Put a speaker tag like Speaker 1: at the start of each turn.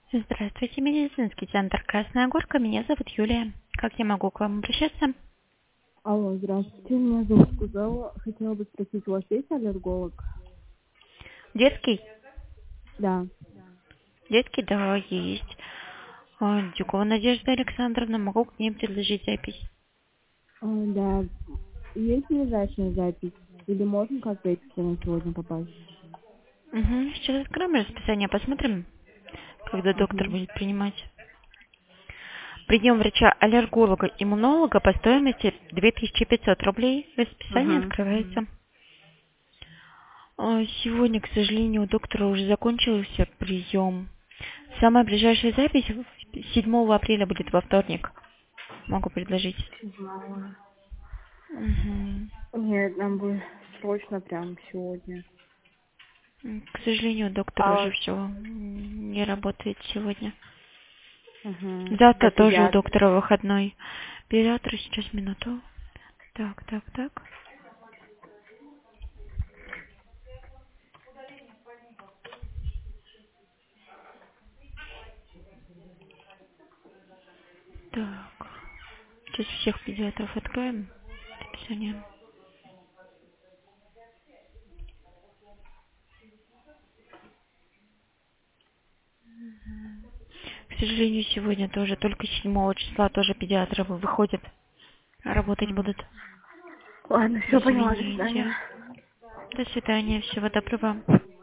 Speaker 1: Здравствуйте, медицинский центр «Красная Горка». Меня зовут Юлия. Как я могу к вам обращаться?
Speaker 2: Алло, здравствуйте, меня зовут Кузова. Хотела бы спросить, у вас есть аллерголог?
Speaker 1: Детский?
Speaker 2: Да.
Speaker 1: Детский, да, есть. Дюкова Надежда Александровна, могу к ним предложить запись.
Speaker 2: Да. Есть ближайшая запись? Или можно как-то экстренно сегодня попасть?
Speaker 1: Угу. Сейчас откроем расписание, посмотрим, когда доктор
Speaker 2: Угу.
Speaker 1: будет принимать. Прием врача-аллерголога-иммунолога по стоимости 2500 рублей. Расписание
Speaker 2: Ага.
Speaker 1: открывается. Сегодня, к сожалению, у доктора уже закончился прием. Самая ближайшая запись 7 апреля будет во вторник. Могу предложить.
Speaker 2: Седьмого.
Speaker 1: Мгм.
Speaker 2: Нет, нам бы срочно прям сегодня.
Speaker 1: К сожалению, доктор
Speaker 2: А,
Speaker 1: уже все не работает сегодня.
Speaker 2: ага. А
Speaker 1: Завтра тоже у
Speaker 2: педиатр?
Speaker 1: доктора выходной. Педиатр, сейчас минуту. Так. Так. Сейчас всех педиатров откроем. Расписание. К сожалению, сегодня тоже только 7 числа тоже педиатры выходят. Работать
Speaker 2: М.
Speaker 1: будут.
Speaker 2: Ладно, все поняла, до свидания.
Speaker 1: Извините. До свидания. Всего доброго.